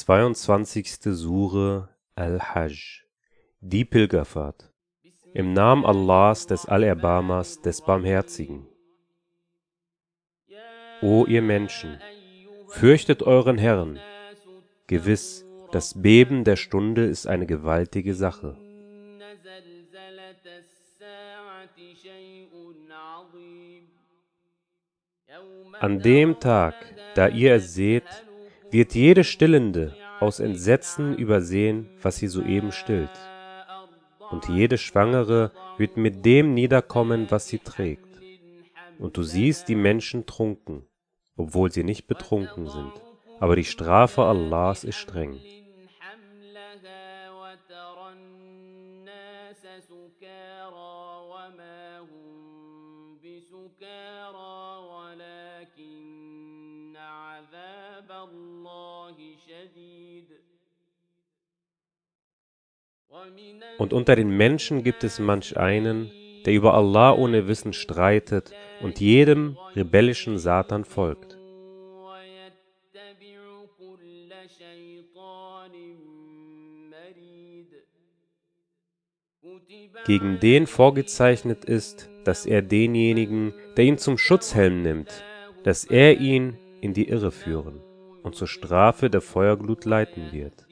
22. Sure Al-Hajj, die Pilgerfahrt. Im Namen Allahs, des Allerbarmers, des Barmherzigen. O ihr Menschen, fürchtet euren Herrn. Gewiss, das Beben der Stunde ist eine gewaltige Sache. An dem Tag, da ihr es seht, wird jede Stillende aus Entsetzen übersehen, was sie soeben stillt. Und jede Schwangere wird mit dem niederkommen, was sie trägt. Und du siehst die Menschen trunken, obwohl sie nicht betrunken sind. Aber die Strafe Allahs ist streng. Und unter den Menschen gibt es manch einen, der über Allah ohne Wissen streitet und jedem rebellischen Satan folgt. Gegen den vorgezeichnet ist, dass er denjenigen, der ihn zum Schutzhelm nimmt, dass er ihn in die Irre führen und zur Strafe der Feuerglut leiten wird.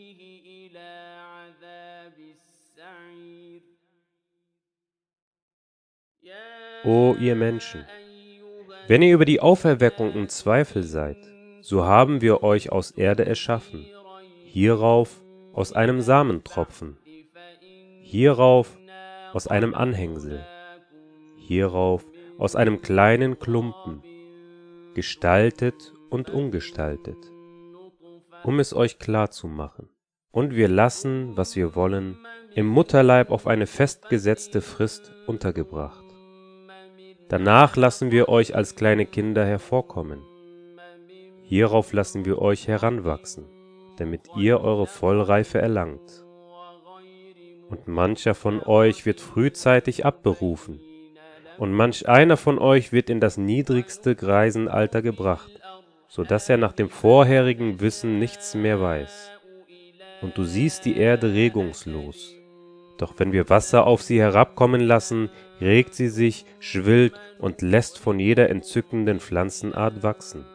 O ihr Menschen, wenn ihr über die Auferweckung im Zweifel seid, so haben wir euch aus Erde erschaffen, hierauf aus einem Samentropfen, hierauf aus einem Anhängsel, hierauf aus einem kleinen Klumpen, gestaltet und ungestaltet, um es euch klar zu machen. Und wir lassen, was wir wollen, im Mutterleib auf eine festgesetzte Frist untergebracht. Danach lassen wir euch als kleine Kinder hervorkommen. Hierauf lassen wir euch heranwachsen, damit ihr eure Vollreife erlangt. Und mancher von euch wird frühzeitig abberufen, und manch einer von euch wird in das niedrigste Greisenalter gebracht, so dass er nach dem vorherigen Wissen nichts mehr weiß. Und du siehst die Erde regungslos. Doch wenn wir Wasser auf sie herabkommen lassen, regt sie sich, schwillt und lässt von jeder entzückenden Pflanzenart wachsen.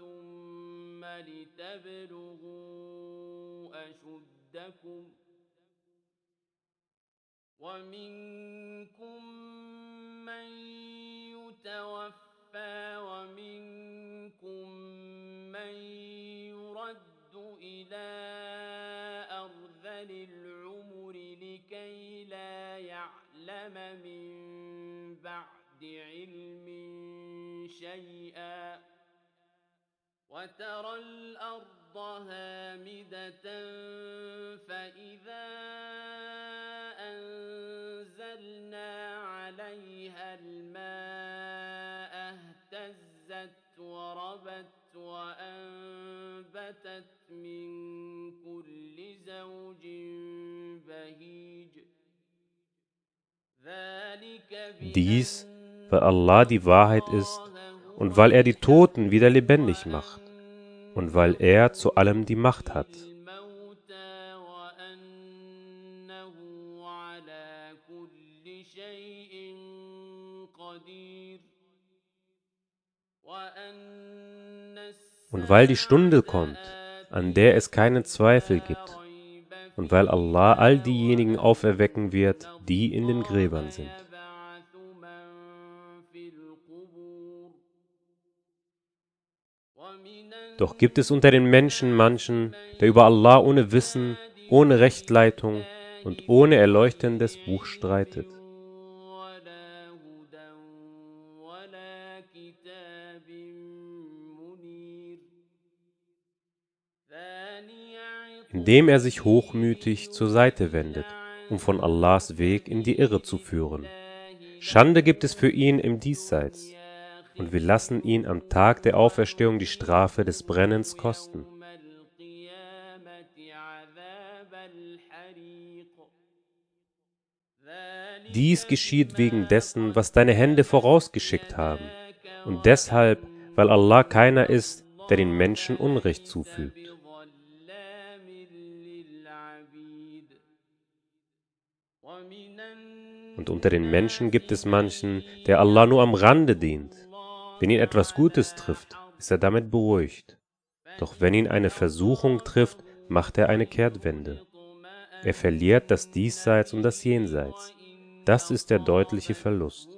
لكي لا يعلم من بعد علم شيئا وترى الأرض هامدة فإذا أنزلنا عليها الماء اهتزت وربت وأنبتت من كل زوج بهيج Dies, weil Allah die Wahrheit ist und weil er die Toten wieder lebendig macht und weil er zu allem die Macht hat. Und weil die Stunde kommt, an der es keinen Zweifel gibt, und weil Allah all diejenigen auferwecken wird, die in den Gräbern sind. Doch gibt es unter den Menschen manchen, der über Allah ohne Wissen, ohne Rechtleitung und ohne erleuchtendes Buch streitet. Indem er sich hochmütig zur Seite wendet, um von Allahs Weg in die Irre zu führen. Schande gibt es für ihn im Diesseits, und wir lassen ihn am Tag der Auferstehung die Strafe des Brennens kosten. Dies geschieht wegen dessen, was deine Hände vorausgeschickt haben, und deshalb, weil Allah keiner ist, der den Menschen Unrecht zufügt. ظلام للعبيد ومن Und unter den Menschen gibt es manchen, der Allah nur am Rande dient. Wenn ihn etwas Gutes trifft, ist er damit beruhigt. Doch wenn ihn eine Versuchung trifft, macht er eine Kehrtwende. Er verliert das Diesseits und das Jenseits. Das ist der deutliche Verlust.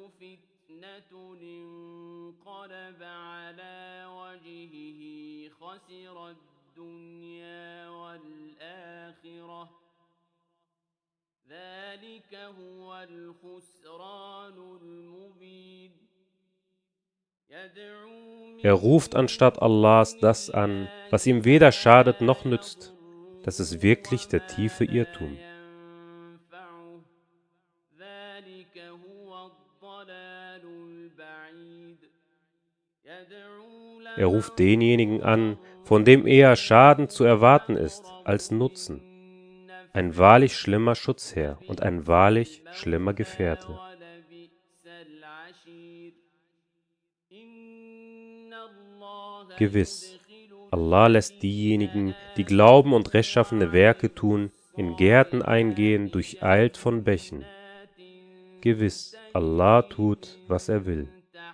ذلك هو الخسران المبين Er ruft anstatt Allahs das an, was ihm weder schadet noch nützt. Das ist wirklich der tiefe Irrtum. Er ruft denjenigen an, von dem eher Schaden zu erwarten ist als Nutzen. Ein wahrlich schlimmer Schutzherr und ein wahrlich schlimmer Gefährte. Gewiss, Allah lässt diejenigen, die glauben und rechtschaffene Werke tun, in Gärten eingehen, durcheilt von Bächen. Gewiss, Allah tut, was er will.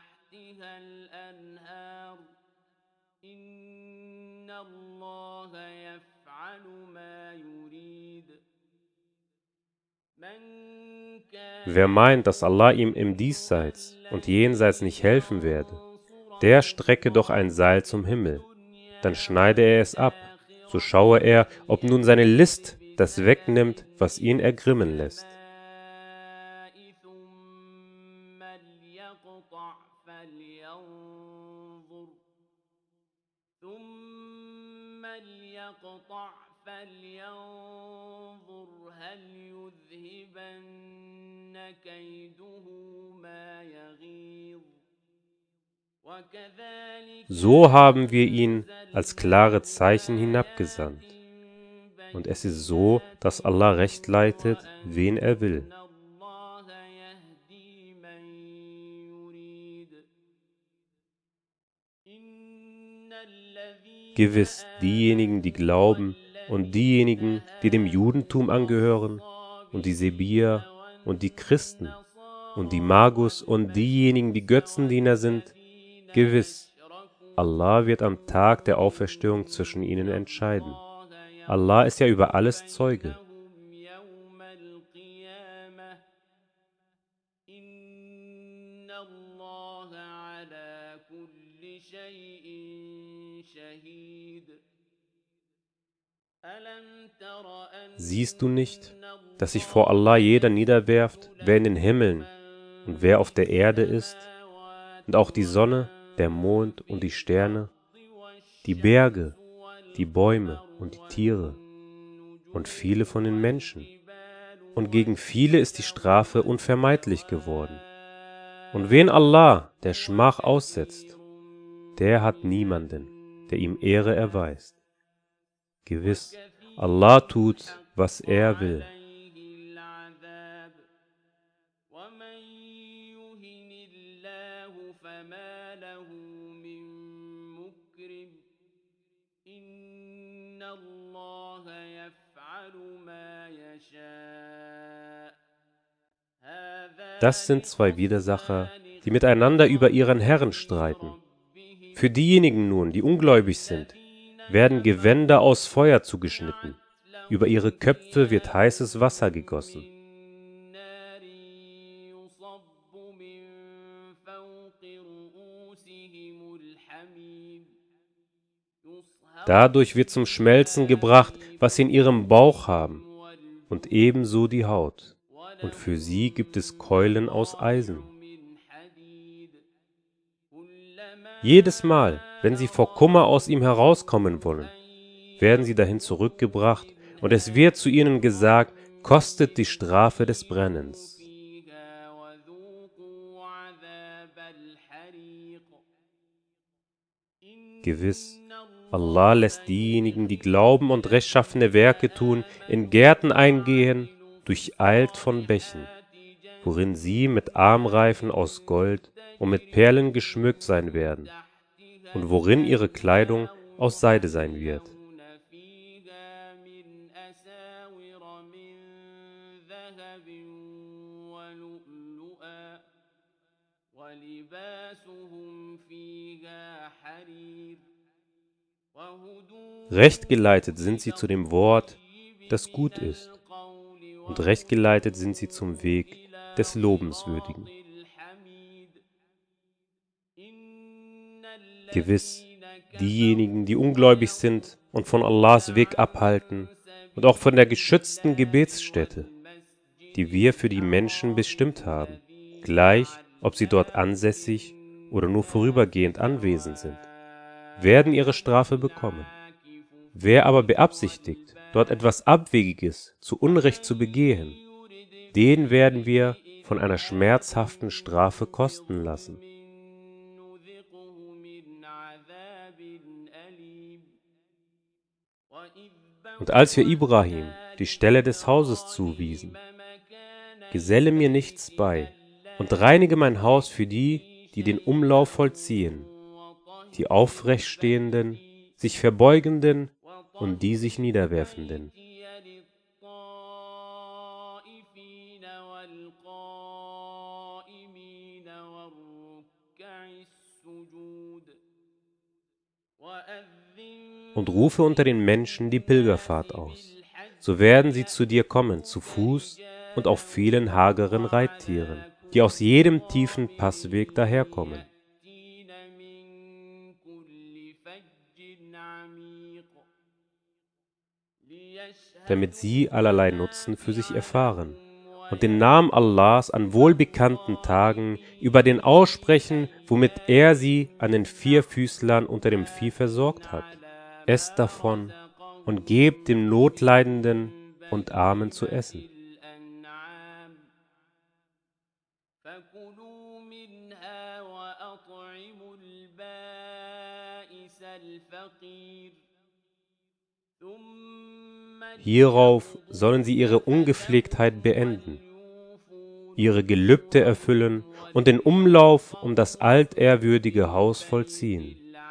Wer meint, dass Allah ihm im Diesseits und Jenseits nicht helfen werde, der strecke doch ein Seil zum Himmel, dann schneide er es ab, so schaue er, ob nun seine List das wegnimmt, was ihn ergrimmen lässt. So haben wir ihn als klare Zeichen hinabgesandt. Und es ist so, dass Allah recht leitet, wen er will. Gewiss, diejenigen, die glauben, und diejenigen, die dem Judentum angehören, und die Sebier, und die Christen, und die Magus, und diejenigen, die Götzendiener sind, gewiss, Allah wird am Tag der Auferstehung zwischen ihnen entscheiden. Allah ist ja über alles Zeuge. Siehst du nicht, dass sich vor Allah jeder niederwerft, wer in den Himmeln und wer auf der Erde ist, und auch die Sonne, der Mond und die Sterne, die Berge, die Bäume und die Tiere und viele von den Menschen. Und gegen viele ist die Strafe unvermeidlich geworden. Und wen Allah der Schmach aussetzt, der hat niemanden, der ihm Ehre erweist. Gewiss, Allah tut, was er will. Das sind zwei Widersacher, die miteinander über ihren Herrn streiten. Für diejenigen nun, die ungläubig sind, werden Gewänder aus Feuer zugeschnitten, über ihre Köpfe wird heißes Wasser gegossen. Dadurch wird zum Schmelzen gebracht, was sie in ihrem Bauch haben, und ebenso die Haut. Und für sie gibt es Keulen aus Eisen. Jedes Mal, wenn sie vor Kummer aus ihm herauskommen wollen, werden sie dahin zurückgebracht, und es wird zu ihnen gesagt, kostet die Strafe des Brennens. Gewiss, Allah lässt diejenigen, die glauben und rechtschaffene Werke tun, in Gärten eingehen, durcheilt von Bächen, worin sie mit Armreifen aus Gold und mit Perlen geschmückt sein werden, und worin ihre Kleidung aus Seide sein wird. ذهب ولؤلؤا ولباسهم فيها حرير Recht geleitet sind sie zu dem Wort, das gut ist, und recht geleitet sind sie zum Weg des Lobenswürdigen. Gewiss, diejenigen, die ungläubig sind und von Allahs Weg abhalten und auch von der geschützten Gebetsstätte, die wir für die Menschen bestimmt haben, gleich ob sie dort ansässig oder nur vorübergehend anwesend sind, werden ihre Strafe bekommen. Wer aber beabsichtigt, dort etwas Abwegiges zu Unrecht zu begehen, den werden wir von einer schmerzhaften Strafe kosten lassen. Und als wir Ibrahim die Stelle des Hauses zuwiesen, geselle mir nichts bei und reinige mein Haus für die, die den Umlauf vollziehen, die Aufrechtstehenden, sich Verbeugenden und die sich Niederwerfenden. Und rufe unter den Menschen die Pilgerfahrt aus. So werden sie zu dir kommen, zu Fuß und auf vielen hageren Reittieren, die aus jedem tiefen Passweg daherkommen. Damit sie allerlei Nutzen für sich erfahren und den Namen Allahs an wohlbekannten Tagen über den aussprechen, womit er sie an den Vierfüßlern unter dem Vieh versorgt hat. Esst davon und gebt dem Notleidenden und Armen zu essen. Hierauf sollen sie ihre Ungepflegtheit beenden, ihre Gelübde erfüllen und den Umlauf um das altehrwürdige Haus vollziehen.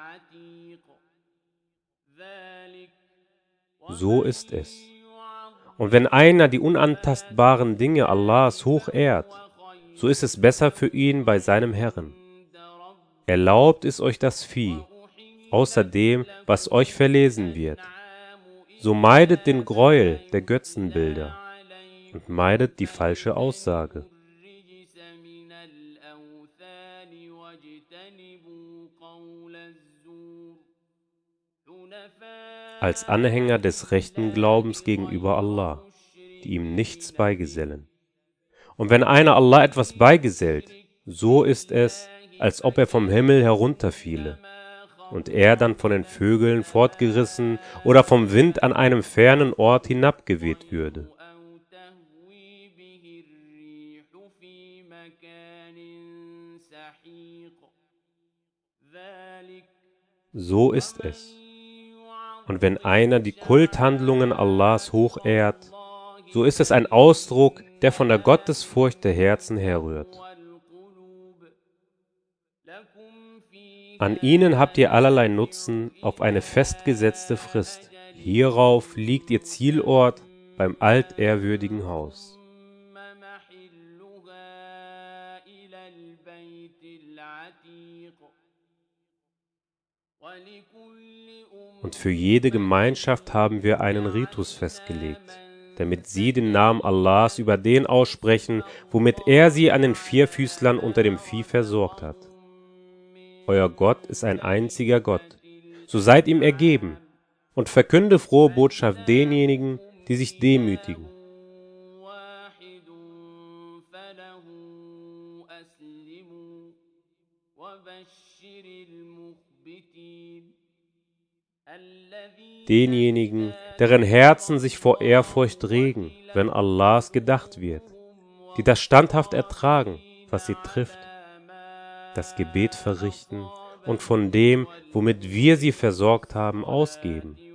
So ist es. Und wenn einer die unantastbaren Dinge Allahs hoch ehrt, so ist es besser für ihn bei seinem Herrn. Erlaubt ist euch das Vieh, außer dem, was euch verlesen wird. So meidet den Gräuel der Götzenbilder und meidet die falsche Aussage. Als Anhänger des rechten Glaubens gegenüber Allah, die ihm nichts beigesellen. Und wenn einer Allah etwas beigesellt, so ist es, als ob er vom Himmel herunterfiele und er dann von den Vögeln fortgerissen oder vom Wind an einem fernen Ort hinabgeweht würde. So ist es. Und wenn einer die Kulthandlungen Allahs hochehrt, so ist es ein Ausdruck, der von der Gottesfurcht der Herzen herrührt. An ihnen habt ihr allerlei Nutzen auf eine festgesetzte Frist. Hierauf liegt ihr Zielort beim altehrwürdigen Haus. Und für jede Gemeinschaft haben wir einen Ritus festgelegt, damit sie den Namen Allahs über den aussprechen, womit er sie an den Vierfüßlern unter dem Vieh versorgt hat. Euer Gott ist ein einziger Gott, so seid ihm ergeben und verkünde frohe Botschaft denjenigen, die sich demütigen. Denjenigen, deren Herzen sich vor Ehrfurcht regen, wenn Allahs gedacht wird, die das standhaft ertragen, was sie trifft, das Gebet verrichten und von dem, womit wir sie versorgt haben, ausgeben.